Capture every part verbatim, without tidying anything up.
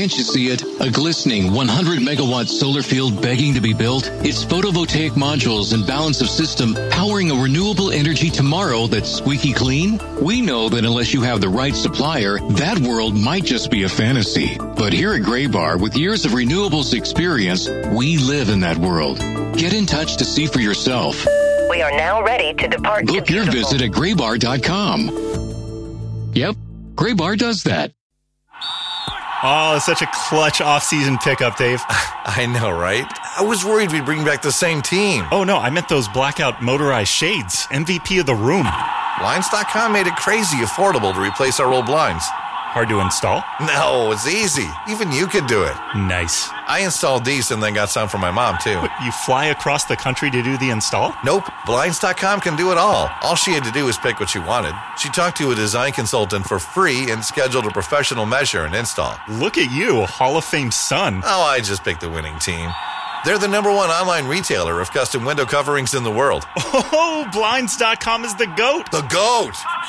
Can't you see it? A glistening one hundred megawatt solar field begging to be built? It's photovoltaic modules and balance of system powering a renewable energy tomorrow that's squeaky clean? We know that unless you have the right supplier, that world might just be a fantasy. But here at Graybar, with years of renewables experience, we live in that world. Get in touch to see for yourself. We are now ready to depart. Book your visit at graybar dot com. Yep, Graybar does that. Oh, it's such a clutch off-season pickup, Dave. I know, right? I was worried we'd bring back the same team. Oh, no, I meant those blackout motorized shades. M V P of the room. Blinds dot com made it crazy affordable to replace our old blinds. Hard to install? No, it's easy. Even you could do it. Nice. I installed these and then got some for my mom, too. What, you fly across the country to do the install? Nope. Blinds dot com can do it all. All she had to do was pick what she wanted. She talked to a design consultant for free and scheduled a professional measure and install. Look at you, Hall of Fame son. Oh, I just picked the winning team. They're the number one online retailer of custom window coverings in the world. Oh, Blinds dot com is the GOAT. The GOAT!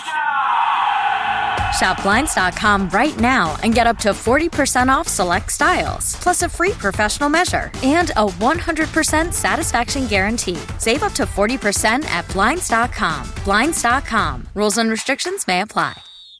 Shop Blinds dot com right now and get up to forty percent off select styles, plus a free professional measure and a one hundred percent satisfaction guarantee. Save up to forty percent at Blinds dot com. Blinds dot com. Rules and restrictions may apply.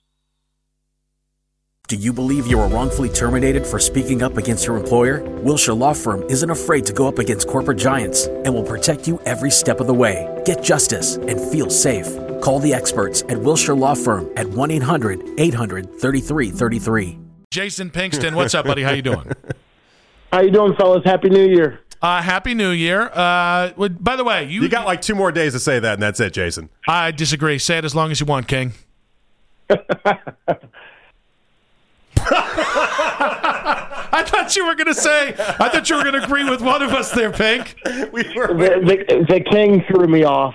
Do you believe you were wrongfully terminated for speaking up against your employer? Wilshire Law Firm isn't afraid to go up against corporate giants and will protect you every step of the way. Get justice and feel safe. Call the experts at Wilshire Law Firm at one eight hundred eight hundred thirty-three thirty-three. Jason Pinkston, what's up, buddy? How you doing? How you doing, fellas? Happy New Year. Uh, Happy New Year. Uh, by the way, you... You got like two more days to say that, and that's it, Jason. I disagree. Say it as long as you want, King. I thought you were going to say, I thought you were going to agree with one of us there, Pink. We were. The, the, the King threw me off.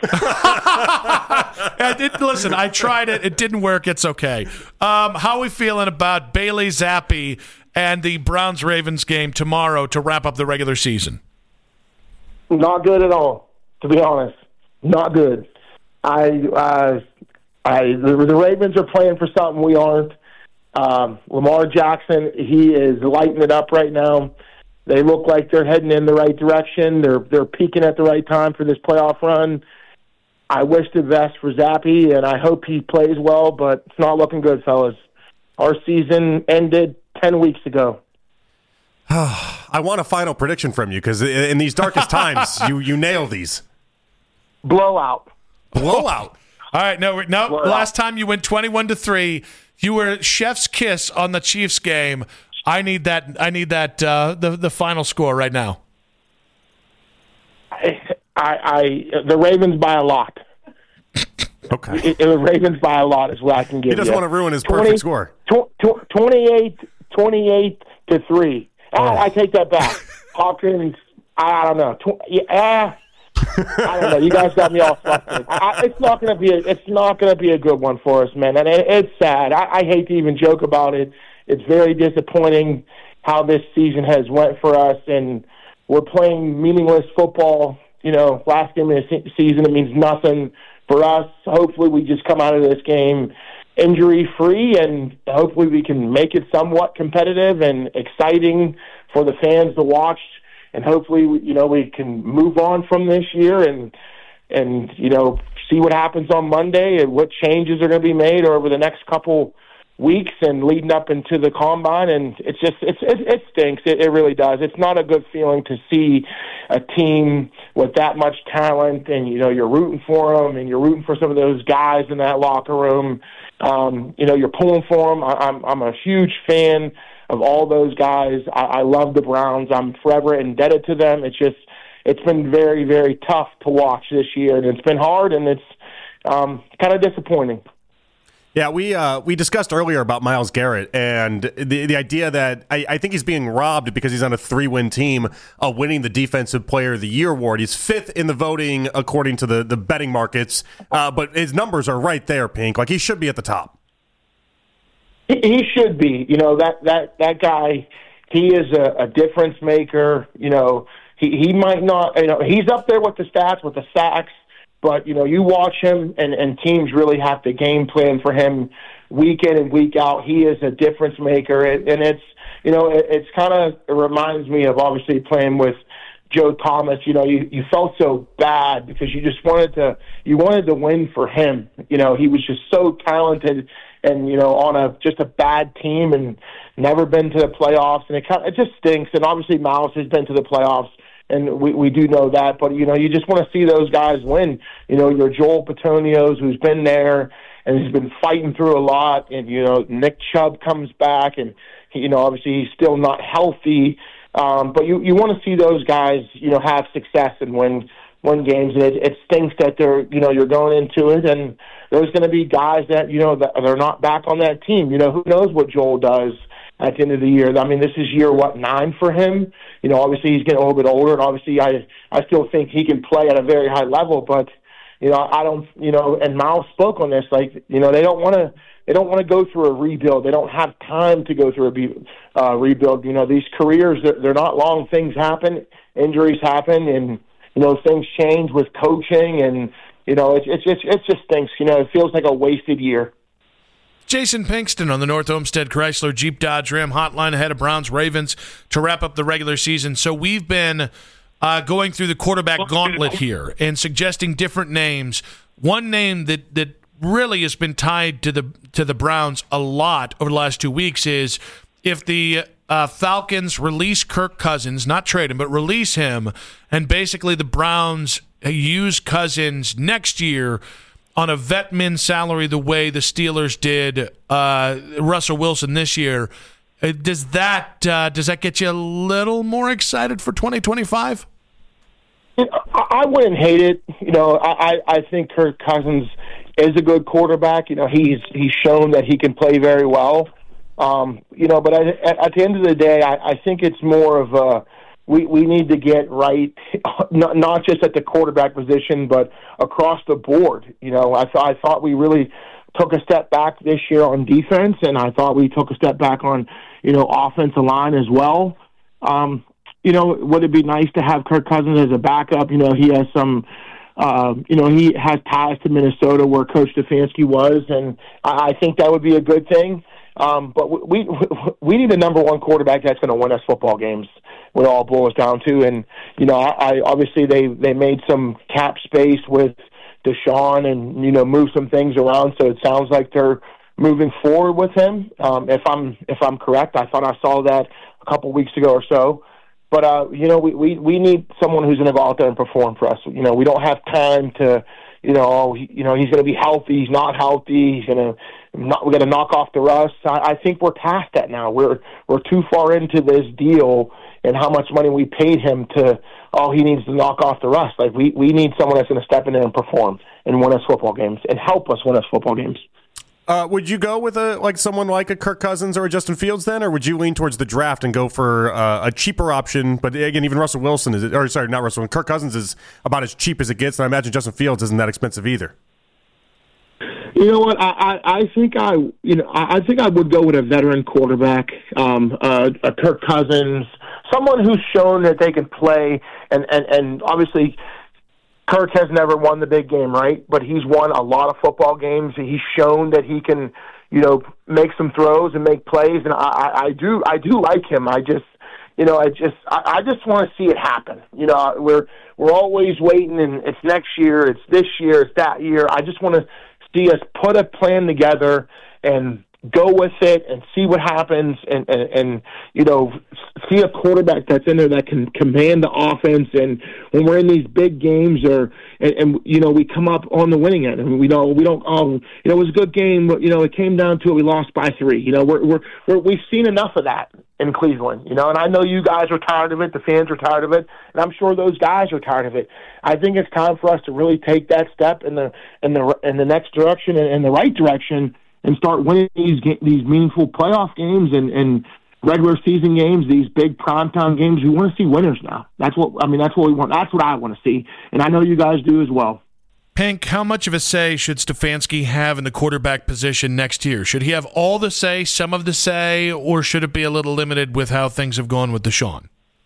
I did, listen, I tried it. It didn't work. It's okay. Um, how are we feeling about Bailey Zappi and the Browns-Ravens game tomorrow to wrap up the regular season? Not good at all, to be honest. Not good. I, uh, I, the, the Ravens are playing for something we aren't. Um, Lamar Jackson, he is lighting it up right now. They look like they're heading in the right direction. They're they're peaking at the right time for this playoff run. I wish the best for Zappi, and I hope he plays well, but it's not looking good, fellas. Our season ended ten weeks ago. I want a final prediction from you, because in these darkest times, you, you nail these. Blowout. Blowout. All right, no, no. Blowout. Last time you went twenty-one to three. You were chef's kiss on the Chiefs game. I need that. I need that. Uh, the the final score right now. I, I the Ravens by a lot. Okay. The Ravens by a lot is what I can give you. He doesn't you. want to ruin his twenty, perfect score. Tw- twenty-eight, twenty-eight to three. Oh. I, I take that back. Hawkins. I, I don't know. Tw- yeah. I don't know. You guys got me all flustered. I, it's not going to be. A, it's not going to be a good one for us, man. And it, it's sad. I, I hate to even joke about it. It's very disappointing how this season has went for us, and we're playing meaningless football. You know, last game of the season, it means nothing for us. Hopefully, we just come out of this game injury free, and hopefully, we can make it somewhat competitive and exciting for the fans to watch. And hopefully, you know, we can move on from this year and, and you know, see what happens on Monday and what changes are going to be made over the next couple weeks and leading up into the combine. And it's just, it's, it, it stinks. It, it really does. It's not a good feeling to see a team with that much talent, and, you know, you're rooting for them and you're rooting for some of those guys in that locker room. Um, you know, you're pulling for them. I, I'm, I'm a huge fan of all those guys. I, I love the Browns. I'm forever indebted to them. It's just, it's been very, very tough to watch this year, and it's been hard, and it's um, kind of disappointing. Yeah, we uh, we discussed earlier about Myles Garrett and the the idea that I, I think he's being robbed because he's on a three-win team of winning the Defensive Player of the Year award. He's fifth in the voting according to the, the betting markets, uh, but his numbers are right there, Pink. Like, he should be at the top. He should be. You know, that, that, that guy, he is a, a difference maker. You know, he, he might not, you know, he's up there with the stats, with the sacks, but, you know, you watch him and, and teams really have to game plan for him week in and week out. He is a difference maker, and it's, you know, it, it's kind of it reminds me of obviously playing with Joe Thomas. You know, you, you felt so bad because you just wanted to you wanted to win for him. You know, he was just so talented, and you know, on a just a bad team and never been to the playoffs, and it kind of, it just stinks. And obviously, Miles has been to the playoffs, and we we do know that. But you know, you just want to see those guys win. You know, your Joel Petonios, who's been there and he's been fighting through a lot, and you know, Nick Chubb comes back, and he, you know, obviously he's still not healthy. Um, but you, you want to see those guys, you know, have success and win win games. And it, it stinks that they're, you know, you're going into it, and there's going to be guys that, you know, that they're not back on that team. You know, who knows what Joel does at the end of the year? I mean, this is year what nine for him. You know, obviously he's getting a little bit older, and obviously I I still think he can play at a very high level. But you know, I don't, you know, and Miles spoke on this. Like, you know, they don't want to. They don't want to go through a rebuild. They don't have time to go through a be, uh, rebuild. You know, these careers, they're, they're not long. Things happen, injuries happen, and, you know, things change with coaching. And, you know, it's it's it's, it's just stinks. You know, it feels like a wasted year. Jason Pinkston on the North Olmsted Chrysler Jeep Dodge Ram hotline ahead of Browns Ravens to wrap up the regular season. So we've been uh, going through the quarterback gauntlet here and suggesting different names. One name that that really has been tied to the to the Browns a lot over the last two weeks is if the uh, Falcons release Kirk Cousins, not trade him, but release him, and basically the Browns use Cousins next year on a vet min salary the way the Steelers did uh, Russell Wilson this year. Does that uh, does that get you a little more excited for twenty twenty-five? I wouldn't hate it. You know, I, I think Kirk Cousins is a good quarterback. You know, he's he's shown that he can play very well. Um, you know, but at, at the end of the day, I, I think it's more of a we, we need to get right, not, not just at the quarterback position, but across the board. You know, I, th- I thought we really took a step back this year on defense, and I thought we took a step back on, you know, offensive line as well. Um, you know, would it be nice to have Kirk Cousins as a backup? You know, he has some, uh, you know, he has ties to Minnesota where Coach Stefanski was, and I, I think that would be a good thing. Um, but we, we we need a number one quarterback that's going to win us football games. What it all boils down to, and you know, I, I obviously they they made some cap space with Deshaun, and you know, moved some things around. So it sounds like they're moving forward with him. Um, if I'm if I'm correct, I thought I saw that a couple weeks ago or so. But uh, you know, we, we, we need someone who's going to go out there and perform for us. You know, we don't have time to, you know, oh, he, you know, he's going to be healthy. He's not healthy. He's going to not. We're going to knock off the rust. I, I think we're past that now. We're we're too far into this deal and how much money we paid him to. Oh, he needs to knock off the rust. Like we, we need someone that's going to step in there and perform and win us football games and help us win us football games. Uh, would you go with a like someone like a Kirk Cousins or a Justin Fields then, or would you lean towards the draft and go for uh, a cheaper option? But again, even Russell Wilson is, or sorry, not Russell. Kirk Cousins is about as cheap as it gets, and I imagine Justin Fields isn't that expensive either. You know what? I, I, I think I you know I, I think I would go with a veteran quarterback, um, uh, a Kirk Cousins, someone who's shown that they can play, and and, and obviously. Kirk has never won the big game, right? But he's won a lot of football games. He's shown that he can, you know, make some throws and make plays. And I, I, I do, I do like him. I just, you know, I just, I, I just want to see it happen. You know, we're we're always waiting, and it's next year, it's this year, it's that year. I just want to see us put a plan together and go with it and see what happens, and, and, and you know, see a quarterback that's in there that can command the offense. And when we're in these big games, or and, and you know, we come up on the winning end, and we know we don't. Oh, you know, it was a good game, but you know, it came down to it. We lost by three. You know, we're we're, we're we've seen enough of that in Cleveland. You know, and I know you guys are tired of it. The fans are tired of it, and I'm sure those guys are tired of it. I think it's time for us to really take that step in the in the in the next direction and in the right direction, and start winning these these meaningful playoff games and, and regular season games, these big primetime games. We want to see winners now. That's what I mean. That's what we want. That's what I want to see, and I know you guys do as well. Pink, how much of a say should Stefanski have in the quarterback position next year? Should he have all the say, some of the say, or should it be a little limited with how things have gone with Deshaun?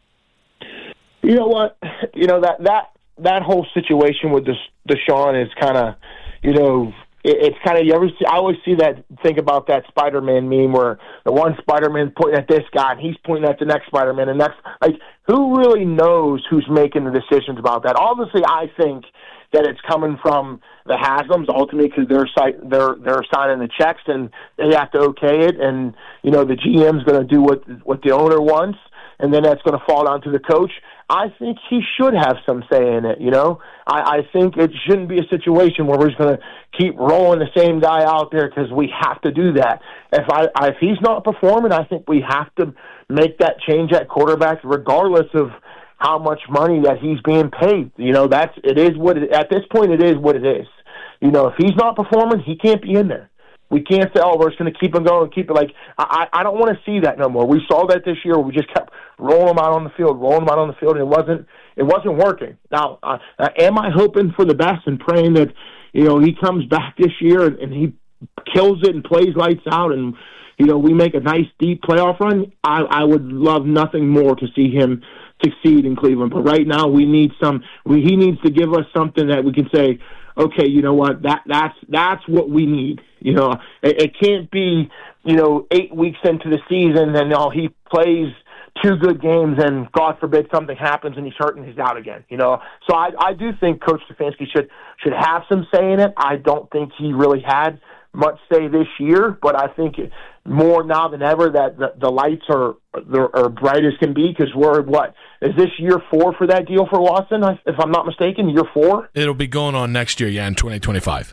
You know what? You know that that that whole situation with Deshaun is kind of, you know. it, it's kind of, you ever see, I always see that, think about that Spider-Man meme where the one Spider-Man pointing at this guy and he's pointing at the next Spider-Man and next, like, who really knows who's making the decisions about that? Obviously, I think that it's coming from the Haslams ultimately because they're, they're, they're signing the checks and they have to okay it, and, you know, the G M's going to do what, what the owner wants, and then that's going to fall down to the coach. I think he should have some say in it, you know. I, I think it shouldn't be a situation where we're just going to keep rolling the same guy out there because we have to do that. If I, I if he's not performing, I think we have to make that change at quarterback regardless of how much money that he's being paid. You know, that's it is what it, at this point it is what it is. You know, if he's not performing, he can't be in there. We can't say, oh, we're just going to keep him going, keep it like I, I don't want to see that no more. We saw that this year. We just kept rolling him out on the field, rolling him out on the field, and it wasn't it wasn't working. Now, uh, am I hoping for the best and praying that, you know, he comes back this year and, and he kills it and plays lights out and, you know, we make a nice deep playoff run? I, I would love nothing more to see him succeed in Cleveland. But right now, we need some. We, he needs to give us something that we can say, okay, you know what? That that's that's what we need. You know, it, it can't be, you know, eight weeks into the season and oh, he plays two good games and God forbid something happens and he's hurt and he's out again. You know, so I I do think Coach Stefanski should should have some say in it. I don't think he really had much say this year, but I think more now than ever that the, the lights are, are bright as can be because we're what is this year four for that deal for Watson? If I'm not mistaken, year four. It'll be going on next year, yeah, in twenty twenty-five.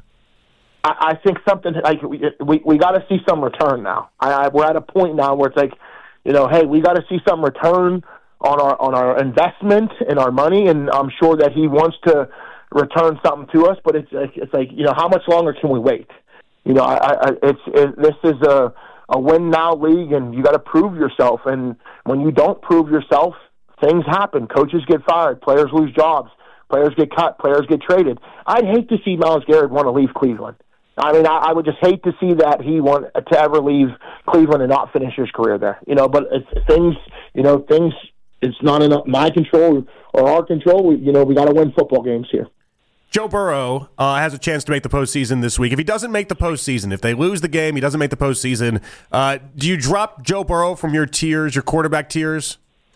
I, I think something like we we, we got to see some return now. I, I, we're at a point now where it's like, you know, hey, we got to see some return on our on our investment and our money, and I'm sure that he wants to return something to us. But it's it's like, you know, how much longer can we wait? You know, I, I it's it, this is a a win now league, and you got to prove yourself. And when you don't prove yourself, things happen. Coaches get fired, players lose jobs, players get cut, players get traded. I'd hate to see Myles Garrett want to leave Cleveland. I mean, I, I would just hate to see that he want to ever leave Cleveland and not finish his career there. You know, but it's, things, you know, things. It's not in my control or our control. We, you know, we got to win football games here. Joe Burrow uh, has a chance to make the postseason this week. If he doesn't make the postseason, if they lose the game, he doesn't make the postseason, uh, do you drop Joe Burrow from your tiers, your quarterback tiers?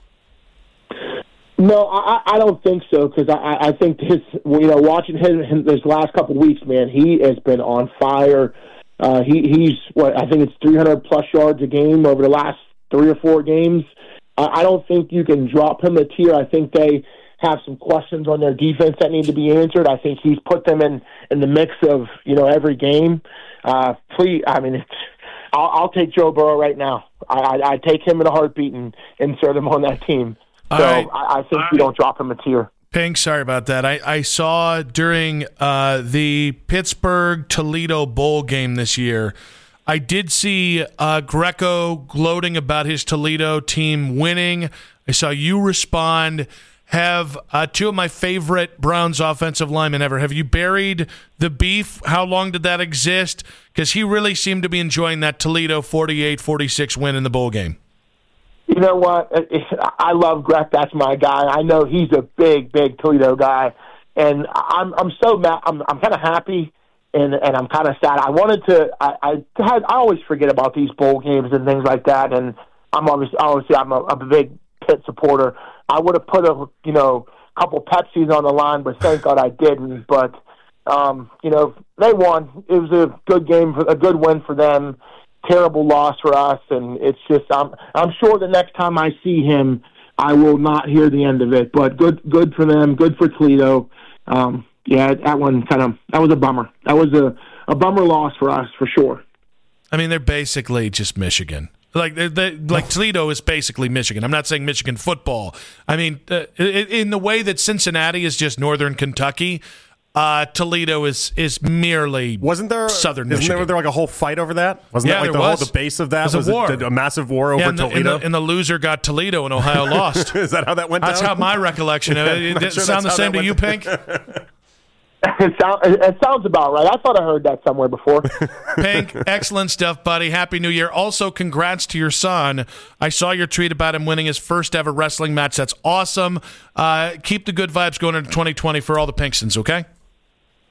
No, I, I don't think so because I, I think his, you know, watching him, him this last couple of weeks, man, he has been on fire. Uh, he, he's, what, I think it's three hundred plus yards a game over the last three or four games. I, I don't think you can drop him a tier. I think they have some questions on their defense that need to be answered. I think he's put them in, in the mix of, you know, every game. Uh, please, I mean, it's, I'll, I'll take Joe Burrow right now. I, I, I take him in a heartbeat and insert him on that team. So right. I, I think All you don't drop him a tier. Pink, sorry about that. I, I saw during uh, the Pittsburgh-Toledo Bowl game this year, I did see uh, Greco gloating about his Toledo team winning. I saw you respond. Have uh, two of my favorite Browns offensive linemen ever. Have you buried the beef? How long did that exist? Because he really seemed to be enjoying that Toledo forty-eight forty-six win in the bowl game. You know what? I love Greg. That's my guy. I know he's a big, big Toledo guy, and I'm I'm so mad. I'm I'm kind of happy, and and I'm kind of sad. I wanted to. I I, had, I always forget about these bowl games and things like that, and I'm obviously obviously I'm a, I'm a big Pitt supporter. I would have put a you know couple Pepsis on the line, but thank God I didn't. But um, you know they won. It was a good game, a good win for them. Terrible loss for us, and it's just I'm I'm sure the next time I see him, I will not hear the end of it. But good good for them, good for Toledo. Um, yeah, that one kind of that was a bummer. That was a, a bummer loss for us for sure. I mean, they're basically just Michigan. Like they're, they're, like Toledo is basically Michigan. I'm not saying Michigan football. I mean, uh, in the way that Cincinnati is just Northern Kentucky. Uh, Toledo is is merely wasn't there Southern isn't Michigan. There, there like a whole fight over that? Wasn't yeah, that like the was. whole the base of that? Was, was a war, it a massive war over yeah, and the, Toledo? And the, and the loser got Toledo, and Ohio lost. Is that how that went that's down? That's how my recollection of it. It didn't sure sound the same to you, Pink. It, sound, it sounds about right. I thought I heard that somewhere before. Pink, excellent stuff, buddy. Happy New Year. Also, congrats to your son. I saw your tweet about him winning his first ever wrestling match. That's awesome. Uh, keep the good vibes going into twenty twenty for all the Pinksons, okay?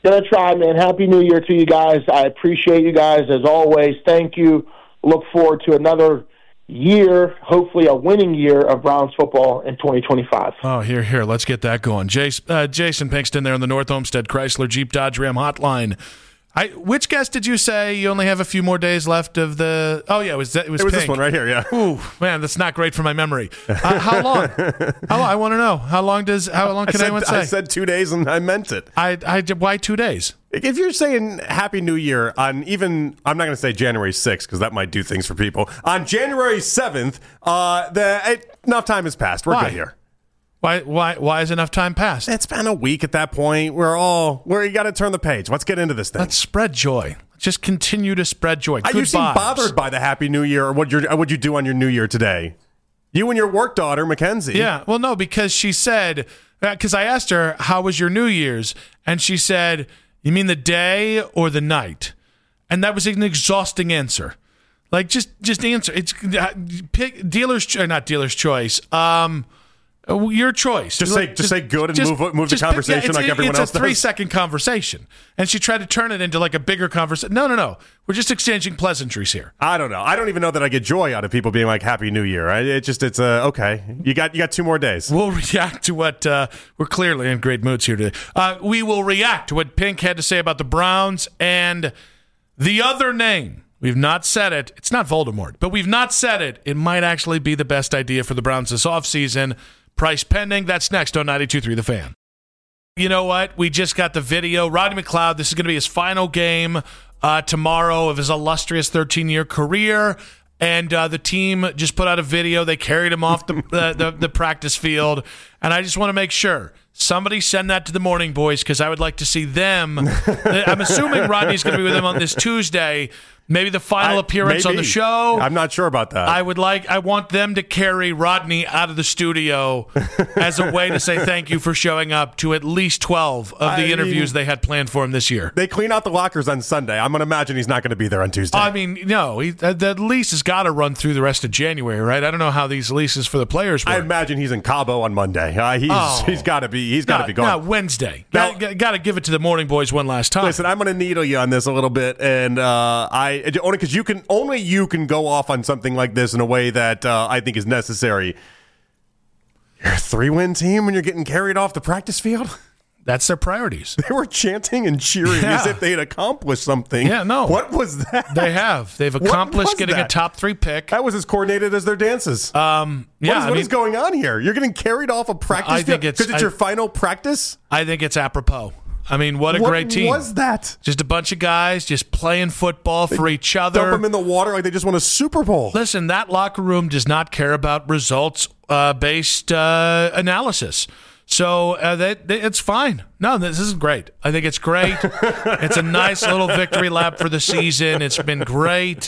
Gonna try, man. Happy New Year to you guys. I appreciate you guys as always. Thank you. Look forward to another year, hopefully a winning year of Browns football in twenty twenty-five. Oh, here, here. Let's get that going. Jason, uh, Jason Pinkston there on the North Olmsted Chrysler Jeep Dodge Ram hotline. I, which guest did you say you only have a few more days left of the? Oh yeah, it was it was, it was Pink. This one right here. Yeah. Ooh, man, that's not great for my memory. Uh, how long? How long? I want to know. How long does? How long can I said, anyone say? I said two days, and I meant it. I, I did. Why two days? If you're saying Happy New Year on even, I'm not going to say January sixth because that might do things for people. On January seventh, uh, the it, enough time has passed. We're Why? good here. Why? Why? Why is enough time passed? It's been a week at that point. We're all where you got to turn the page. Let's get into this thing. Let's spread joy. Just continue to spread joy. Good you seem vibes. bothered by the Happy New Year or what you what you do on your New Year today. You and your work daughter, Mackenzie. Yeah. Well, no, because she said because I asked her how was your New Year's, and she said, "You mean the day or the night?" And that was an exhausting answer. Like just just answer. It's uh, pick dealer's uh, not dealer's choice. Um. Your choice. Just say, just, just say good and just, move, move the conversation pick, yeah, like everyone it's else It's a three does. second conversation, and she tried to turn it into like a bigger conversation. No, no, no. We're just exchanging pleasantries here. I don't know. I don't even know that I get joy out of people being like Happy New Year. I, it just it's uh, okay. You got you got two more days. We'll react to what uh, we're clearly in great moods here today. Uh, we will react to what Pink had to say about the Browns and the other name. We've not said it. It's not Voldemort, but we've not said it. It might actually be the best idea for the Browns this offseason. Price pending. That's next on ninety-two point three The Fan. You know what? We just got the video. Rodney McLeod, this is going to be his final game uh, tomorrow of his illustrious thirteen-year career. And uh, the team just put out a video. They carried him off the, the, the, the practice field. And I just want to make sure somebody send that to the Morning Boys because I would like to see them. I'm assuming Rodney's going to be with them on this Tuesday. Maybe the final I, appearance maybe. on the show. I'm not sure about that. I would like. I want them to carry Rodney out of the studio as a way to say thank you for showing up to at least twelve of the I interviews mean, they had planned for him this year. They clean out the lockers on Sunday. I'm going to imagine he's not going to be there on Tuesday. I mean, no. He, the lease has got to run through the rest of January, right? I don't know how these leases for the players work. I imagine he's in Cabo on Monday. Uh, he's oh. he's got to be. He's got to be gone. No, Wednesday. Got, got to give it to the Morning Boys one last time. Listen, I'm going to needle you on this a little bit, and uh, I only because you can. Only you can go off on something like this in a way that uh, I think is necessary. You're a three-win team when you're getting carried off the practice field? That's their priorities. They were chanting and cheering yeah. as if they had accomplished something. Yeah, no. What was that? They have. They've accomplished getting that? a top three pick. That was as coordinated as their dances. Um, yeah, what, is, I what mean, is going on here? You're getting carried off a practice I field think it's because it's I, your final practice? I think it's apropos. I mean, what a what great team. What was that? Just a bunch of guys just playing football they for each other. Dump them in the water like they just won a Super Bowl. Listen, that locker room does not care about results-based uh, uh, analysis. So uh, they, they, it's fine. No, this is great. I think it's great. It's a nice little victory lap for the season. It's been great.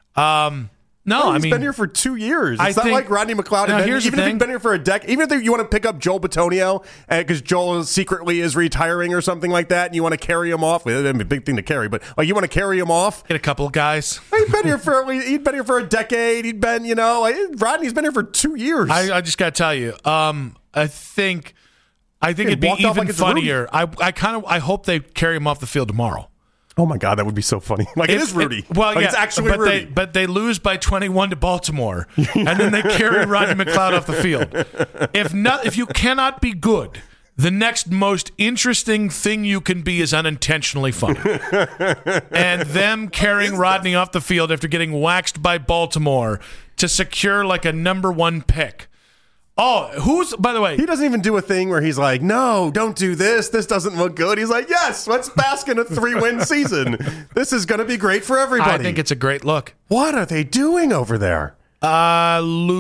Um No, no, I he's mean, been here for two years. It's I not think, like Rodney McLeod. now, Been, here's even the if thing. he's been here for a decade, even if you want to pick up Joel Bitonio because Joel secretly is retiring or something like that, and you want to carry him off. Well, that'd be a big thing to carry, but like you want to carry him off. Get a couple of guys. He's been here for he'd been here for a decade. He'd been, you know, like, Rodney's been here for two years. I, I just got to tell you, um, I think, I think He it'd be walked off even like it's funnier. I, I kind of, I hope they carry him off the field tomorrow. Oh my God, that would be so funny! Like it, it is Rudy. It, well, like yeah, it's actually but Rudy. they but they lose by twenty-one to Baltimore, and then they carry Rodney McLeod off the field. If not, if you cannot be good, the next most interesting thing you can be is unintentionally funny. And them carrying Rodney off the field after getting waxed by Baltimore to secure like a number one pick. Oh, who's, by the way, he doesn't even do a thing where he's like, no, don't do this. This doesn't look good. He's like, yes, let's bask in a three-win season. This is going to be great for everybody. I think it's a great look. What are they doing over there? Uh,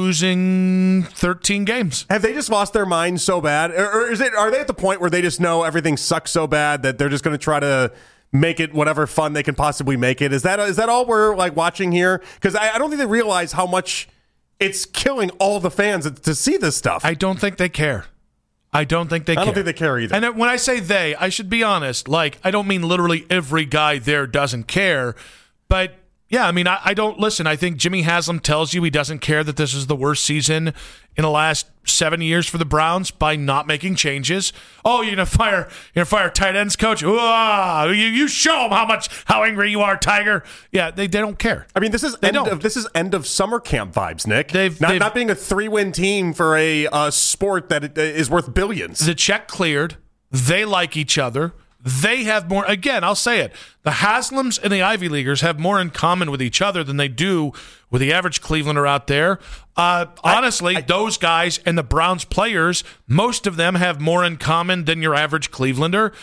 losing thirteen games. Have they just lost their minds so bad? Or, or is it, are they at the point where they just know everything sucks so bad that they're just going to try to make it whatever fun they can possibly make it? Is that, is that all we're like watching here? Because I, I don't think they realize how much it's killing all the fans to see this stuff. I don't think they care. I don't think they I care. don't think they care either. And when I say they, I should be honest. Like, I don't mean literally every guy there doesn't care, but Yeah, I mean, I, I don't listen. I think Jimmy Haslam tells you he doesn't care that this is the worst season in the last seven years for the Browns by not making changes. Oh, you're gonna fire, you're gonna fire tight ends coach. Ooh, you, you show them how much how angry you are, Tiger. Yeah, they, they don't care. I mean, this is they end don't. of this is end of summer camp vibes, Nick. They've not they've, not being a three win team for a uh, sport that is worth billions. The check cleared. They like each other. They have more, again, I'll say it, the Haslams and the Ivy Leaguers have more in common with each other than they do with the average Clevelander out there. Uh, honestly, I, I, those guys and the Browns players, most of them have more in common than your average Clevelander.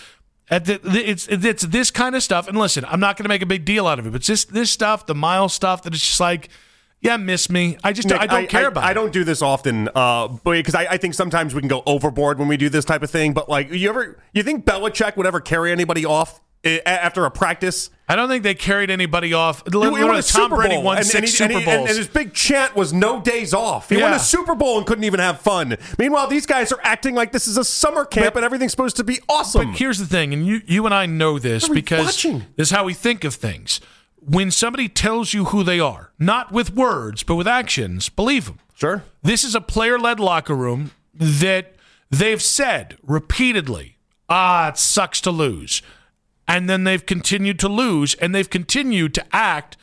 It's, it's this kind of stuff. And listen, I'm not going to make a big deal out of it, but it's just this stuff, the Miles stuff, that it's just like, yeah, miss me. I just Nick, I don't I, care I, about I it. I don't do this often uh, because I, I think sometimes we can go overboard when we do this type of thing. But like, you ever, you think Belichick would ever carry anybody off after a practice? I don't think they carried anybody off. He won a Tom Super Brady Bowl, won and, six and he, Super and he, Bowls. And, and his big chant was "No days off." He Yeah. won a Super Bowl and couldn't even have fun. Meanwhile, these guys are acting like this is a summer camp But- and everything's supposed to be awesome. But here's the thing, and you, you and I know this What are we because watching? this is how we think of things. When somebody tells you who they are, not with words, but with actions, believe them. Sure. This is a player-led locker room that they've said repeatedly, ah, it sucks to lose. And then they've continued to lose, and they've continued to act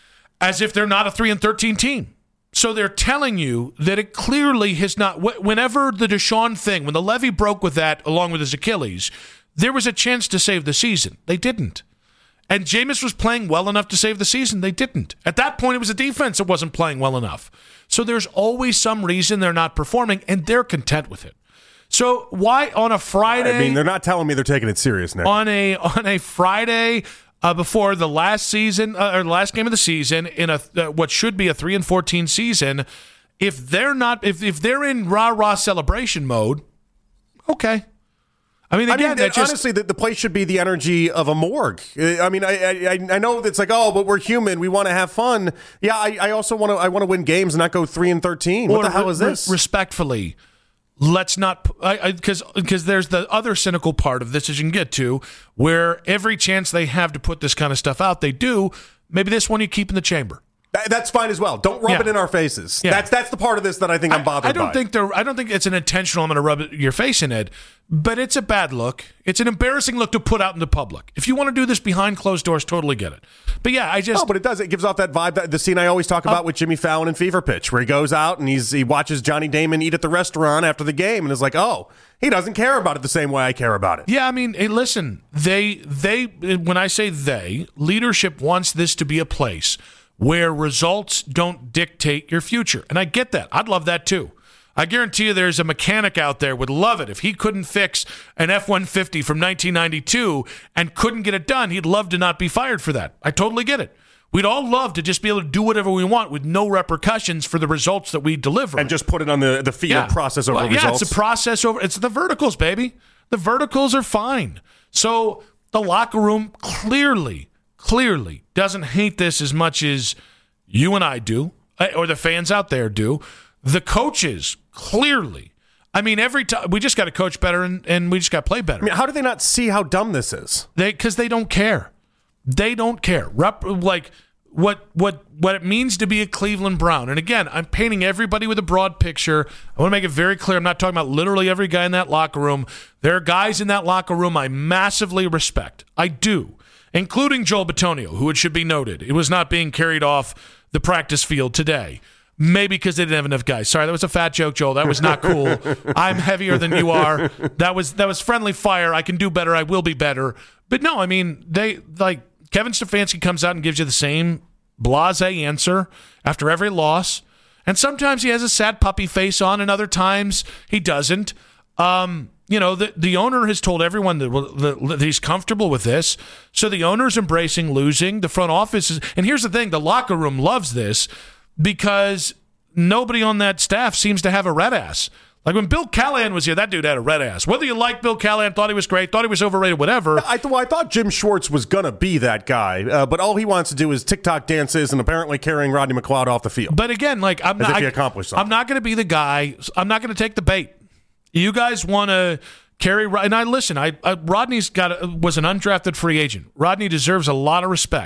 as if they're not a three and thirteen team. So they're telling you that it clearly has not. Whenever the Deshaun thing, when the levee broke with that, along with his Achilles, there was a chance to save the season. They didn't. And Jameis was playing well enough to save the season. They didn't. At that point, it was a defense that wasn't playing well enough. So there's always some reason they're not performing, and they're content with it. So why on a Friday? I mean, they're not telling me they're taking it serious, Nick. On a on a Friday uh, before the last season uh, or last game of the season in a uh, what should be a three and fourteen season, if they're not if if they're in rah rah celebration mode, okay. I mean, again, I mean, that just, honestly, the, the place should be the energy of a morgue. I mean, I I, I know it's like, oh, but we're human. We want to have fun. Yeah, I, I also want to I want to win games and not go three and thirteen. What the hell is re- this? Respectfully, let's not because because there's the other cynical part of this as you can get to, where every chance they have to put this kind of stuff out, they do. Maybe this one you keep in the chamber. That's fine as well. Don't rub Yeah. it in our faces. Yeah. That's that's the part of this that I think I'm bothered I, I don't by. think they're. I don't think it's an intentional. I'm going to rub it, your face in it, but it's a bad look. It's an embarrassing look to put out in the public. If you want to do this behind closed doors, totally get it. But yeah, I just. No, but it does. It gives off that vibe, that the scene I always talk about Uh, with Jimmy Fallon in Fever Pitch, where he goes out and he's he watches Johnny Damon eat at the restaurant after the game, and is like, oh, he doesn't care about it the same way I care about it. Yeah, I mean, hey, listen, they they when I say they, leadership wants this to be a place where results don't dictate your future. And I get that. I'd love that too. I guarantee you there's a mechanic out there would love it. If he couldn't fix an F one fifty from nineteen ninety-two and couldn't get it done, he'd love to not be fired for that. I totally get it. We'd all love to just be able to do whatever we want with no repercussions for the results that we deliver. And just put it on the, the field, Yeah. process over Well, results. Yeah, it's a process over. It's the verticals, baby. The verticals are fine. So the locker room clearly, clearly doesn't hate this as much as you and I do, or the fans out there do. The coaches clearly. I mean, every time we just got to coach better, and, and we just got to play better. I mean, how do they not see how dumb this is? They because they don't care. They don't care. Rep, like what what what it means to be a Cleveland Brown. And again, I'm painting everybody with a broad picture. I want to make it very clear. I'm not talking about literally every guy in that locker room. There are guys in that locker room I massively respect. I do, including Joel Bitonio, who it should be noted, it was not being carried off the practice field today. Maybe because they didn't have enough guys. Sorry, that was a fat joke, Joel. That was not cool. I'm heavier than you are. That was that was friendly fire. I can do better. I will be better. But no, I mean, they like Kevin Stefanski comes out and gives you the same blasé answer after every loss. And sometimes he has a sad puppy face on, and other times he doesn't. Um, you know, the, the owner has told everyone that, that he's comfortable with this. So the owner's embracing losing. The front office is, and here's the thing, the locker room loves this because nobody on that staff seems to have a red ass. Like when Bill Callahan was here, that dude had a red ass. Whether you like Bill Callahan, thought he was great, thought he was overrated, whatever. I, th- well, I thought Jim Schwartz was going to be that guy, uh, but all he wants to do is TikTok dances and apparently carrying Rodney McLeod off the field. But again, like I'm As not, if he I, accomplished something. I'm not going to be the guy. I'm not going to take the bait. You guys want to carry, and I listen. I, I Rodney's got a, was an undrafted free agent. Rodney deserves a lot of respect.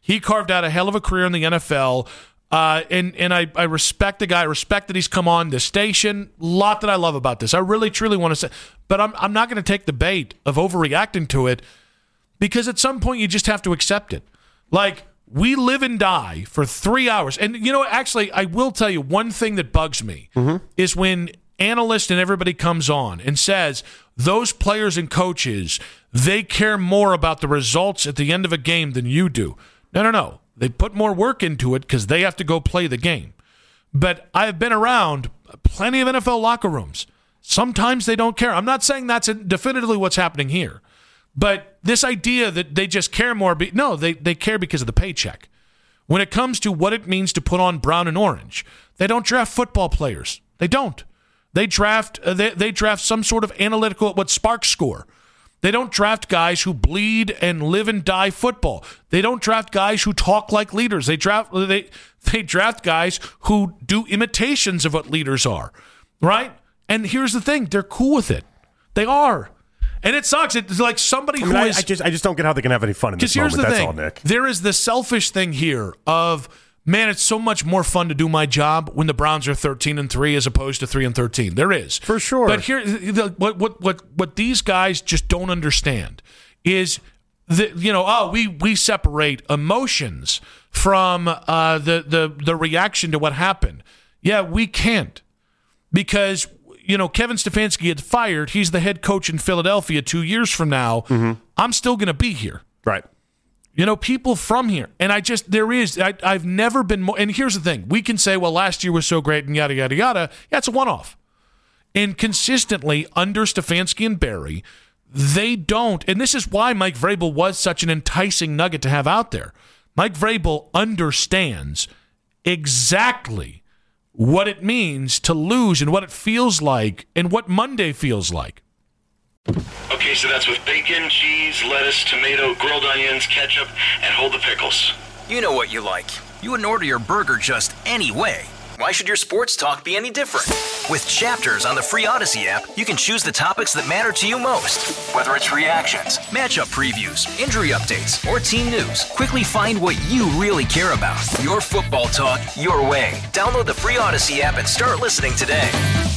He carved out a hell of a career in the N F L. Uh, and and I, I respect the guy. I respect that he's come on the station. A lot that I love about this. I really, truly want to say. But I'm, I'm not going to take the bait of overreacting to it, because at some point you just have to accept it. Like, we live and die for three hours. And, you know, actually, I will tell you one thing that bugs me mm-hmm. is when analysts and everybody comes on and says those players and coaches, they care more about the results at the end of a game than you do. No, no, no. They put more work into it because they have to go play the game. But I've been around plenty of N F L locker rooms. Sometimes they don't care. I'm not saying that's definitively what's happening here. But this idea that they just care more, be, no, they, they care because of the paycheck. When it comes to what it means to put on brown and orange, they don't draft football players. They don't. They draft uh, they, they draft some sort of analytical, what, spark score. They don't draft guys who bleed and live and die football. They don't draft guys who talk like leaders. They draft they they draft guys who do imitations of what leaders are, right? And here's the thing: they're cool with it. They are, and it sucks. It's like somebody I who mean, I, is. I just I just don't get how they can have any fun in this moment. The That's thing. all, Nick. There is the selfish thing here of, man, it's so much more fun to do my job when the Browns are thirteen and three as opposed to three and thirteen. There is. For sure. But here, the, what, what, what, what these guys just don't understand is that, you know, oh, we, we separate emotions from uh, the, the, the reaction to what happened. Yeah, we can't. Because, you know, Kevin Stefanski gets fired. He's the head coach in Philadelphia two years from now. Mm-hmm. I'm still going to be here. Right. You know, people from here. And I just, there is, I, I've never been more, and here's the thing. We can say, well, last year was so great and yada, yada, yada. Yeah, it's a one-off. And consistently, under Stefanski and Barry, they don't, and this is why Mike Vrabel was such an enticing nugget to have out there. Mike Vrabel understands exactly what it means to lose and what it feels like and what Monday feels like. Okay, so that's with bacon, cheese, lettuce, tomato, grilled onions, ketchup, and hold the pickles. You know what you like. You wouldn't order your burger just any way. Why should your sports talk be any different? With Chapters on the free Odyssey app, you can choose the topics that matter to you most. Whether it's reactions, matchup previews, injury updates, or team news, quickly find what you really care about. Your football talk, your way. Download the free Odyssey app and start listening today.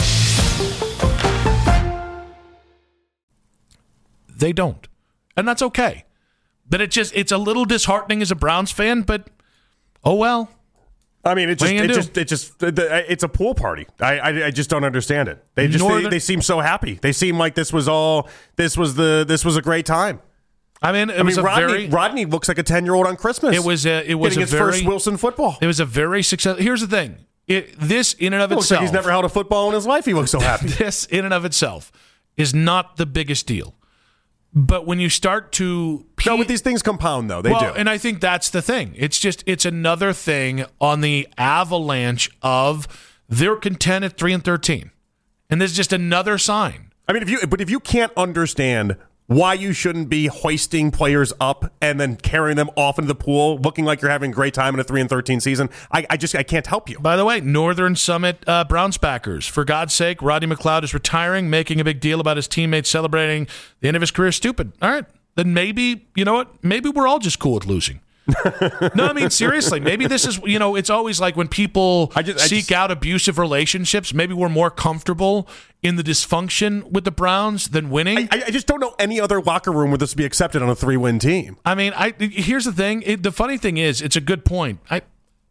They don't. And that's okay. But it just it's a little disheartening as a Browns fan, but oh well. I mean, it just it just it just it's a pool party. I, I I just don't understand it. They just Northern, they, they seem so happy. They seem like this was all this was the this was a great time. I mean, it I was mean, a Rodney, very Rodney looks like a ten-year-old on Christmas. It was a, it was getting a his very, first Wilson football. It was a very successful. Here's the thing: it, this in and of it looks itself, like he's never held a football in his life. He looks so happy. This in and of itself is not the biggest deal. But when you start to pe- no, but these things compound though. They well, do, and I think that's the thing. It's just it's another thing on the avalanche of they're content at three and thirteen, and there's just another sign. I mean, if you but if you can't understand why you shouldn't be hoisting players up and then carrying them off into the pool, looking like you're having a great time in a three and thirteen season, I, I just I can't help you. By the way, Northern Summit uh, Browns backers, for God's sake, Rodney McLeod is retiring, making a big deal about his teammates celebrating the end of his career. Stupid. All right, then maybe you know what? Maybe we're all just cool with losing. No, I mean, seriously, maybe this is, you know, it's always like when people I just, I seek just, out abusive relationships, maybe we're more comfortable in the dysfunction with the Browns than winning. I, I just don't know any other locker room where this would be accepted on a three-win team. I mean, I here's the thing. It, the funny thing is, it's a good point. I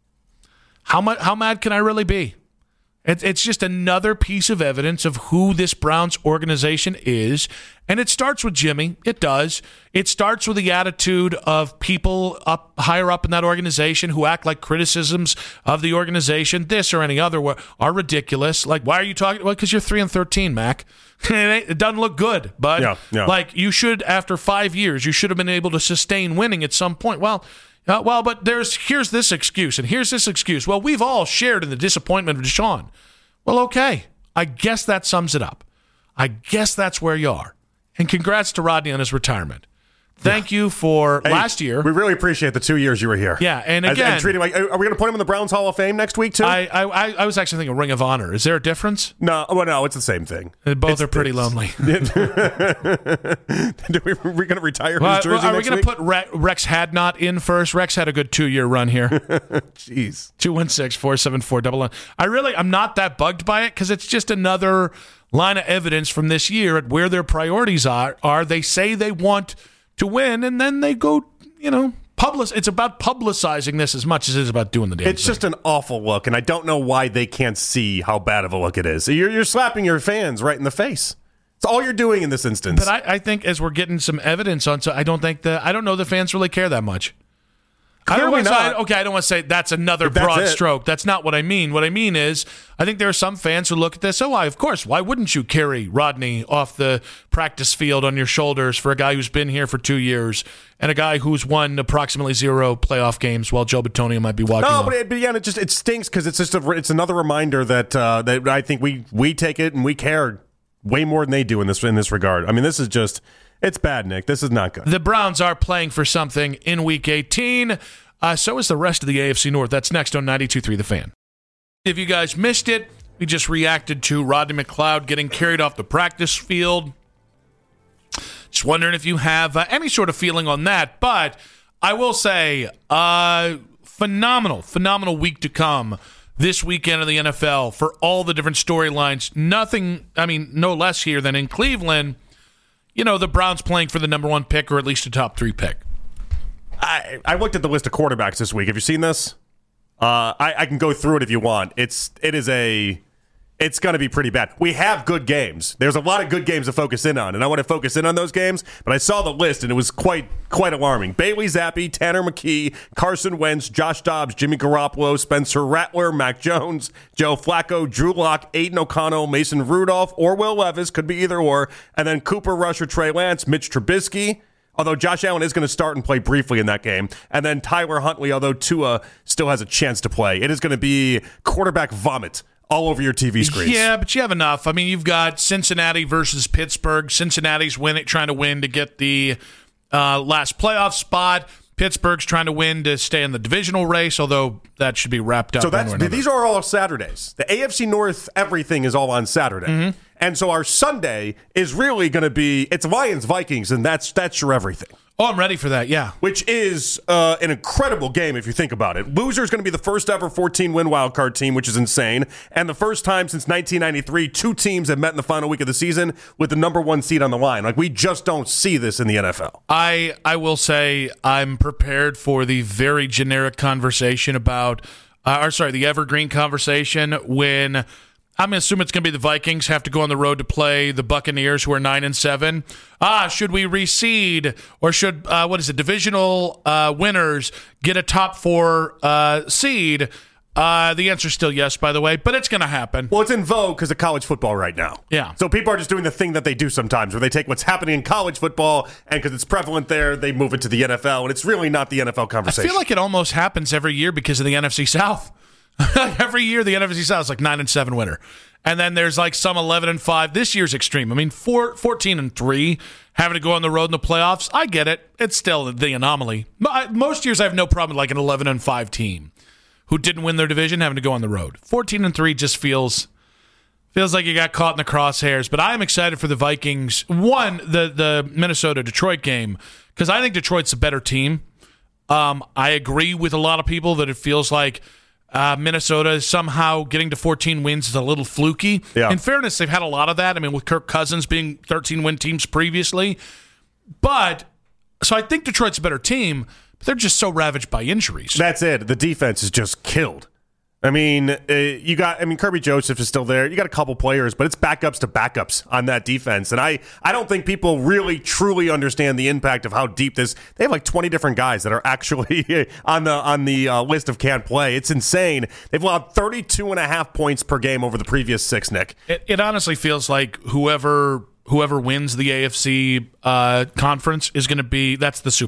how much how mad can I really be? It, it's just another piece of evidence of who this Browns organization is. And it starts with Jimmy. It does. It starts with the attitude of people up higher up in that organization who act like criticisms of the organization, this or any other, are ridiculous. Like, why are you talking? Well, because you're three and thirteen, Mac. It doesn't look good, bud. Yeah, yeah. Like, you should, after five years, you should have been able to sustain winning at some point. Well, uh, well, but there's here's this excuse and here's this excuse. Well, we've all shared in the disappointment of Deshaun. Well, okay. I guess that sums it up. I guess that's where you are. And congrats to Rodney on his retirement. Thank you for hey, last year. We really appreciate the two years you were here. Yeah, and again, and, and treating like, are we going to put him in the Browns Hall of Fame next week too? I, I I was actually thinking Ring of Honor. Is there a difference? No, well, no, it's the same thing. Both it's, are pretty lonely. Do we, we're going to retire well, his jersey Are we next going week? to put Re- Rex Hadnot in first? Rex had a good two-year run here. Jeez. two one six, four seven four, double one. I really, I'm not that bugged by it because it's just another line of evidence from this year at where their priorities are. Are they say they want to win, and then they go, you know, public. It's about publicizing this as much as it is about doing the damn It's thing. just an awful look, and I don't know why they can't see how bad of a look it is. You're, you're slapping your fans right in the face. It's all you're doing in this instance. But I, I think as we're getting some evidence on, so I don't think the I don't know the fans really care that much. I don't want to say, okay, I don't want to say that's another That's broad it. stroke. That's not what I mean. What I mean is, I think there are some fans who look at this. Oh, why? Of course. Why wouldn't you carry Rodney off the practice field on your shoulders for a guy who's been here for two years and a guy who's won approximately zero playoff games while Joe Bitonio might be walking? No, on. but, it, but yeah, it just it stinks because it's just a, it's another reminder that uh, that I think we we take it and we care way more than they do in this in this regard. I mean, this is just it's bad, Nick. This is not good. The Browns are playing for something in Week eighteen. Uh, so is the rest of the A F C North. That's next on ninety-two point three The Fan. If you guys missed it, we just reacted to Rodney McLeod getting carried off the practice field. Just wondering if you have uh, any sort of feeling on that. But I will say, uh, phenomenal, phenomenal week to come this weekend in the N F L for all the different storylines. Nothing, I mean, no less here than in Cleveland, you know, the Browns playing for the number one pick or at least a top three pick. I, I looked at the list of quarterbacks this week. Have you seen this? Uh, I, I can go through it if you want. It's it is a it's going to be pretty bad. We have good games. There's a lot of good games to focus in on, and I want to focus in on those games. But I saw the list, and it was quite quite alarming. Bailey Zappi, Tanner McKee, Carson Wentz, Josh Dobbs, Jimmy Garoppolo, Spencer Rattler, Mac Jones, Joe Flacco, Drew Lock, Aiden O'Connell, Mason Rudolph, or Will Levis, could be either or, and then Cooper Rush or Trey Lance, Mitch Trubisky. Although Josh Allen is going to start and play briefly in that game. And then Tyler Huntley, although Tua still has a chance to play. It is going to be quarterback vomit all over your T V screens. Yeah, but you have enough. I mean, you've got Cincinnati versus Pittsburgh. Cincinnati's winning, trying to win to get the uh, last playoff spot. Pittsburgh's trying to win to stay in the divisional race, although that should be wrapped up. So that's these are all Saturdays. The A F C North, everything is all on Saturday. Mm-hmm. And so our Sunday is really going to be, it's Lions Vikings, and that's that's your everything. Oh, I'm ready for that, yeah. Which is uh, an incredible game if you think about it. Loser is going to be the first ever fourteen-win wildcard team, which is insane. And the first time since nineteen ninety-three, two teams have met in the final week of the season with the number one seed on the line. Like, we just don't see this in the N F L. I, I will say I'm prepared for the very generic conversation about, uh, or sorry, the evergreen conversation when I'm going to assume it's going to be the Vikings have to go on the road to play the Buccaneers, who are nine and seven. Ah, should we reseed, or should uh, what is it? Divisional uh, winners get a top four uh, seed? Uh, the answer is still yes, by the way, but it's going to happen. Well, it's in vogue because of college football right now. Yeah. So people are just doing the thing that they do sometimes, where they take what's happening in college football, and because it's prevalent there, they move it to the N F L, and it's really not the N F L conversation. I feel like it almost happens every year because of the N F C South. Every year, the N F C South is like nine and seven winner, and then there's like some eleven and five. This year's extreme. I mean, four, fourteen and three, having to go on the road in the playoffs. I get it. It's still the anomaly. Most years, I have no problem with like an eleven and five team who didn't win their division having to go on the road. Fourteen and three just feels feels like you got caught in the crosshairs. But I am excited for the Vikings. One, the the Minnesota Detroit game, because I think Detroit's a better team. Um, I agree with a lot of people that it feels like Uh, Minnesota is somehow getting to fourteen wins is a little fluky. Yeah. In fairness, they've had a lot of that. I mean, with Kirk Cousins being thirteen-win teams previously. But, so I think Detroit's a better team, but they're just so ravaged by injuries. That's it. The defense is just killed. I mean, uh, you got, I mean, Kirby Joseph is still there. You got a couple players, but it's backups to backups on that defense. And I, I don't think people really, truly understand the impact of how deep this, they have like twenty different guys that are actually on the, on the uh, list of can't play. It's insane. They've allowed thirty-two and a half points per game over the previous six, Nick. It, it honestly feels like whoever, whoever wins the A F C uh, conference is going to be, that's the Super Bowl.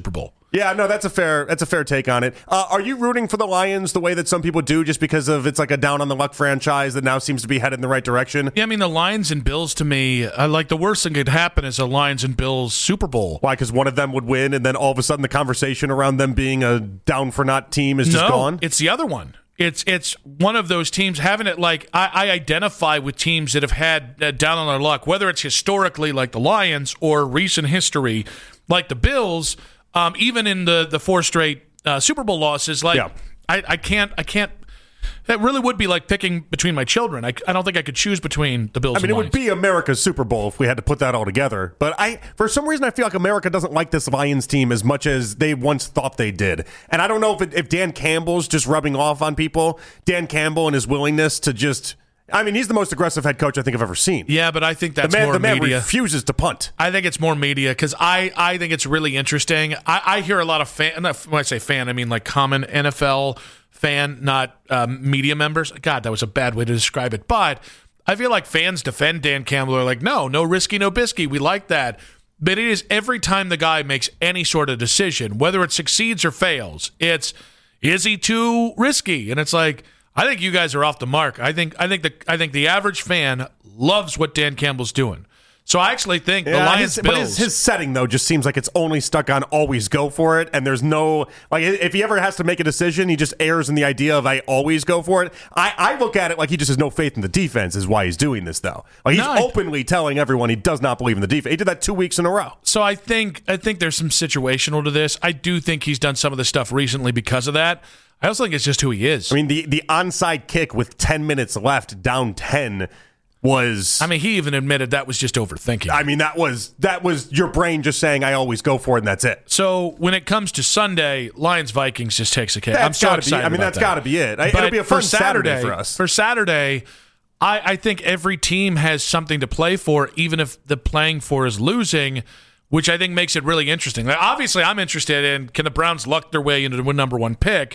Yeah, no, that's a fair that's a fair take on it. Uh, are you rooting for the Lions the way that some people do, just because of it's like a down on the luck franchise that now seems to be headed in the right direction? Yeah, I mean the Lions and Bills to me, uh, like the worst thing could happen is a Lions and Bills Super Bowl. Why? Because one of them would win, and then all of a sudden the conversation around them being a down for naught team is just no, gone. It's the other one. It's it's one of those teams having it like I, I identify with teams that have had uh, down on their luck, whether it's historically like the Lions or recent history like the Bills. Um, even in the the four straight uh, Super Bowl losses, like yeah. I, I can't I can't. That really would be like picking between my children. I, I don't think I could choose between the Bills. I mean, and it Lions. would be America's Super Bowl if we had to put that all together. But I, for some reason, I feel like America doesn't like this Lions team as much as they once thought they did. And I don't know if it, if Dan Campbell's just rubbing off on people. Dan Campbell and his willingness to just. I mean, he's the most aggressive head coach I think I've ever seen. Yeah, but I think that's the man, more the man media. refuses to punt. I think it's more media because I, I think it's really interesting. I, I hear a lot of fan. When I say fan, I mean like common N F L fan, not um, media members. God, that was a bad way to describe it. But I feel like fans defend Dan Campbell. Are like, no, no risky, no bisky. We like that. But it is every time the guy makes any sort of decision, whether it succeeds or fails, it's is he too risky? And it's like, I think you guys are off the mark. I think I think the I think the average fan loves what Dan Campbell's doing. So I actually think the yeah, Lions his, Bills. But his, his setting though just seems like it's only stuck on always go for it, and there's no like if he ever has to make a decision, he just errs in the idea of I always go for it. I, I look at it like he just has no faith in the defense is why he's doing this though. Like he's No, I- openly telling everyone he does not believe in the defense. He did that two weeks in a row. So I think I think there's some situational to this. I do think he's done some of the stuff recently because of that. I also think it's just who he is. I mean, the the onside kick with ten minutes left, down ten, was. I mean, he even admitted that was just overthinking. I mean, that was that was your brain just saying, "I always go for it," and that's it. So when it comes to Sunday, Lions Vikings just takes a cake. That's I'm so gotta excited. Be, I mean, about that's that. got to be it. I, But it'll be a fun for Saturday, Saturday for us. For Saturday, I, I think every team has something to play for, even if the playing for is losing, which I think makes it really interesting. Like, obviously, I'm interested in can the Browns luck their way into the number one pick.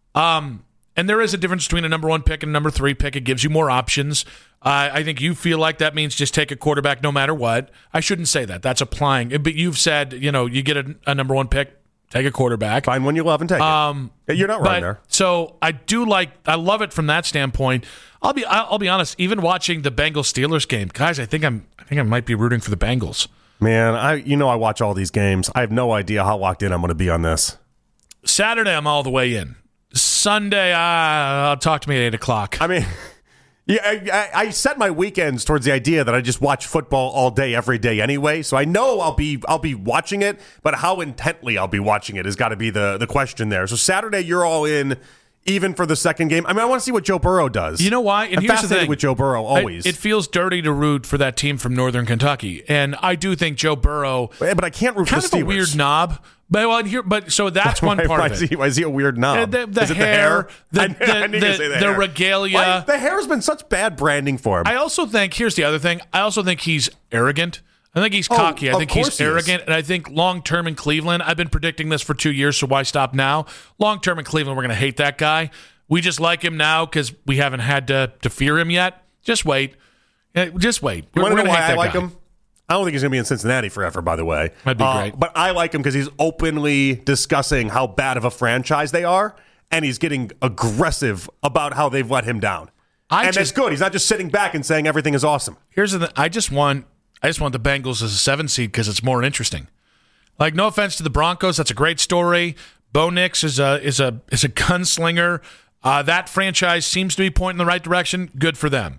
Um, and there is a difference between a number one pick and a number three pick. It gives you more options. Uh, I think you feel like that means just take a quarterback no matter what. I shouldn't say that. That's applying. But you've said, you know, you get a, a number one pick, take a quarterback. Find one you love and take um, it. You're not wrong but, there. So I do like, I love it from that standpoint. I'll be, I'll be honest. Even watching the Bengals Steelers game, guys, I think I'm, I think I might be rooting for the Bengals. Man, I you know I watch all these games. I have no idea how locked in I'm going to be on this. Saturday, I'm all the way in. Sunday, uh, talk to me at eight o'clock. I mean, yeah, I, I, I set my weekends towards the idea that I just watch football all day, every day anyway. So I know I'll be I'll be watching it, but how intently I'll be watching it has got to be the the question there. So Saturday, you're all in. Even for the second game, I mean, I want to see what Joe Burrow does. You know why? And I'm here's fascinated the thing. with Joe Burrow always. I, it feels dirty to root for that team from Northern Kentucky, and I do think Joe Burrow. But I can't root kind for the of Steelers. a weird knob. But well, here, but so that's one why, part why of it. Is he, why is he a weird knob? Uh, the, the, is it hair, the the hair, the, I, I knew the, you say the, the hair. regalia. Why, the hair's been such bad branding for him. I also think here's the other thing. I also think he's arrogant. I think he's cocky. Oh, I think of course he's he is. arrogant, and I think long term in Cleveland. I've been predicting this for two years, so why stop now? Long term in Cleveland, we're going to hate that guy. We just like him now because we haven't had to, to fear him yet. Just wait. Uh, Just wait. You want to know gonna why hate I that like guy. him? I don't think he's going to be in Cincinnati forever, by the way. That'd be Uh, great. But I like him because he's openly discussing how bad of a franchise they are, and he's getting aggressive about how they've let him down. I and just- that's good. He's not just sitting back and saying everything is awesome. Here's the thing. I just want I just want the Bengals as a seven seed because it's more interesting. Like, no offense to the Broncos, that's a great story. Bo Nix is a is a is a gunslinger. Uh, that franchise seems to be pointing in the right direction. Good for them.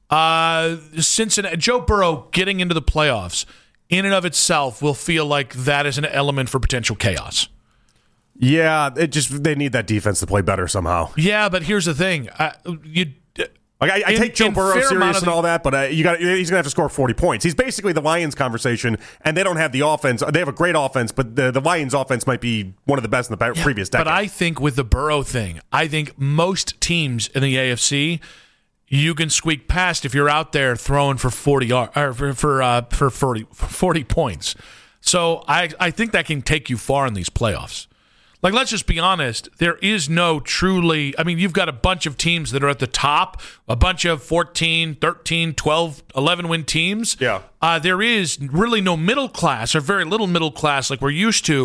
Uh, Cincinnati, Joe Burrow getting into the playoffs in and of itself will feel like that is an element for potential chaos. Yeah, it just they need that defense to play better somehow. Yeah, but here's the thing. Uh, you. Like I, I In- take Joe in Burrow fair amount serious of and the- all that, but uh, you got he's gonna have to score forty points. He's basically the Lions conversation, and they don't have the offense. They have a great offense, but the, the Lions offense might be one of the best in the Yeah, previous decade. But I think with the Burrow thing, I think most teams in the A F C you can squeak past if you're out there throwing for forty or for for uh, for forty, forty points. So I I think that can take you far in these playoffs. Like, let's just be honest. There is no truly, I mean, you've got a bunch of teams that are at the top, a bunch of fourteen, thirteen, twelve, eleven win teams. Yeah. Uh, there is really no middle class or very little middle class like we're used to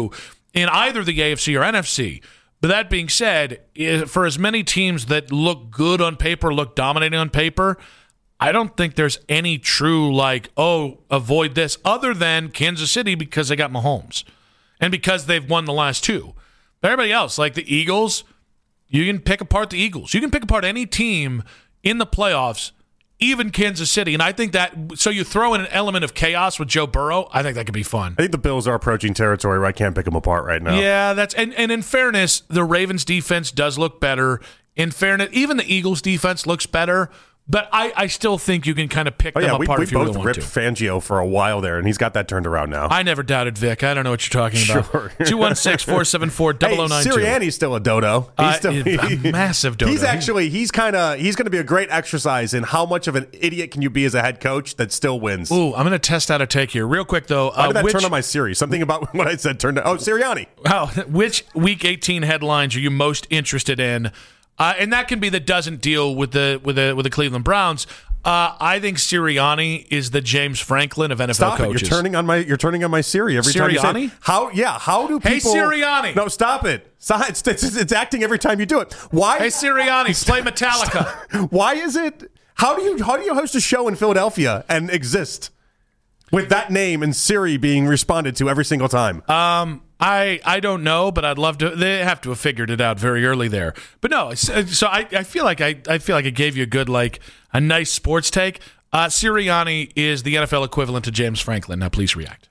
in either the A F C or N F C. But that being said, for as many teams that look good on paper, look dominating on paper, I don't think there's any true, like, oh, avoid this, other than Kansas City because they got Mahomes and because they've won the last two. But everybody else, like the Eagles, you can pick apart the Eagles. You can pick apart any team in the playoffs, even Kansas City. And I think that, so you throw in an element of chaos with Joe Burrow, I think that could be fun. I think the Bills are approaching territory where I can't pick them apart right now. Yeah, that's and, and in fairness, the Ravens defense does look better. In fairness, even the Eagles defense looks better. But I, I still think you can kind of pick oh, them yeah, apart we, we if you really both want ripped to. Fangio for a while there, and he's got that turned around now. I never doubted Vic. I don't know what you're talking about. Sure. two one six, four seven four, zero zero nine two. Hey, Sirianni's still a dodo. He's Uh, still a massive dodo. He's actually he's kind of he's going to be a great exercise in how much of an idiot can you be as a head coach that still wins. Ooh, I'm going to test out a take here real quick though. Why did uh, that which, turn on my Siri? Something about what I said turned on. Oh, Sirianni. Wow, which Week eighteen headlines are you most interested in? Uh, and that can be that doesn't deal with the with the with the Cleveland Browns. Uh, I think Sirianni is the James Franklin of N F L Stop coaches. it! You're turning on my you're turning on my Siri every time you say Sirianni? it. How? Yeah. How do people? Hey Sirianni! No, stop it! Stop, it's, it's, it's acting every time you do it. Why? Hey Sirianni, play Metallica. Why is it? How do you how do you host a show in Philadelphia and exist with that name and Siri being responded to every single time? Um. I, I don't know, but I'd love to. They have to have figured it out very early there. But no, so I, I feel like I, I feel like I gave you a good, like a nice sports take. Uh, Sirianni is the N F L equivalent to James Franklin. Now, please react.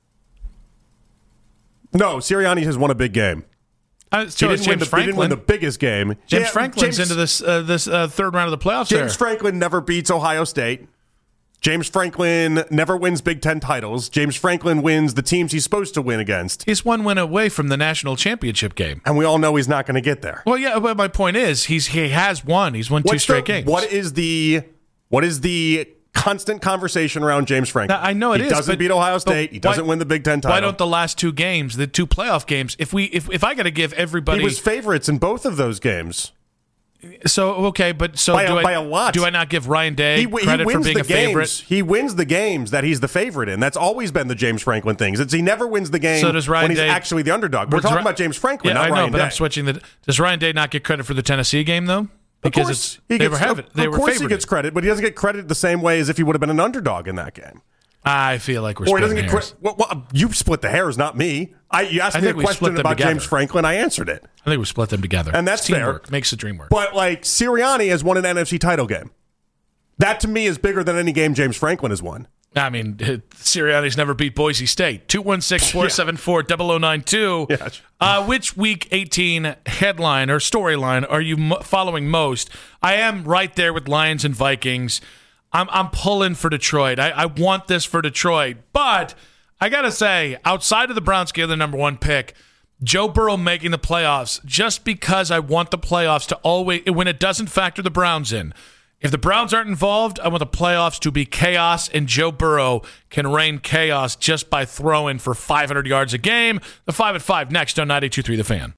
No, Sirianni has won a big game. Uh, so he, didn't win the, he didn't win the biggest game. James yeah, Franklin's James, into this uh, this uh, third round of the playoffs. James there. Franklin never beats Ohio State. James Franklin never wins Big Ten titles. James Franklin wins the teams he's supposed to win against. He's one win away from the national championship game. And we all know he's not going to get there. Well, yeah, but my point is he's he has won. He's won two What's straight the, games. What is the what is the constant conversation around James Franklin? Now, I know it he is. He doesn't but, beat Ohio State. He doesn't why, win the Big Ten title. Why don't the last two games, the two playoff games, if we if, if I got to give everybody He was favorites in both of those games. So okay, but so by, do a, I, by a lot. Do I not give Ryan Day he, credit he for being the a favorite? Games. He wins the games that he's the favorite in. That's always been the James Franklin things. It's he never wins the game so does Ryan when he's Day, actually the underdog. We're talking Ra- about James Franklin, yeah, not I know, Ryan but Day. I'm switching the. Does Ryan Day not get credit for the Tennessee game though? Because of course, it's, he they gets, were have it. They of were course favored. he gets credit, but he doesn't get credit the same way as if he would have been an underdog in that game. I feel like we're or he splitting doesn't get hairs. credit. Well, well, you split the hairs, not me. I you asked I me a think we split question them about together. James Franklin. I answered it. I think we split them together. And that's it's teamwork. fair. Makes the dream work. But like Sirianni has won an N F C title game. That to me is bigger than any game James Franklin has won. I mean, Sirianni's never beat Boise State. two one six, four seven four, zero zero nine two. Yeah. Uh, which Week eighteen headline or storyline are you mo- following most? I am right there with Lions and Vikings. I'm I'm pulling for Detroit. I, I want this for Detroit. But I got to say, outside of the Browns getting the number one pick, Joe Burrow making the playoffs, just because I want the playoffs to always, when it doesn't factor the Browns in. If the Browns aren't involved, I want the playoffs to be chaos, and Joe Burrow can rain chaos just by throwing for five hundred yards a game. The five at five next on ninety-two point three The Fan.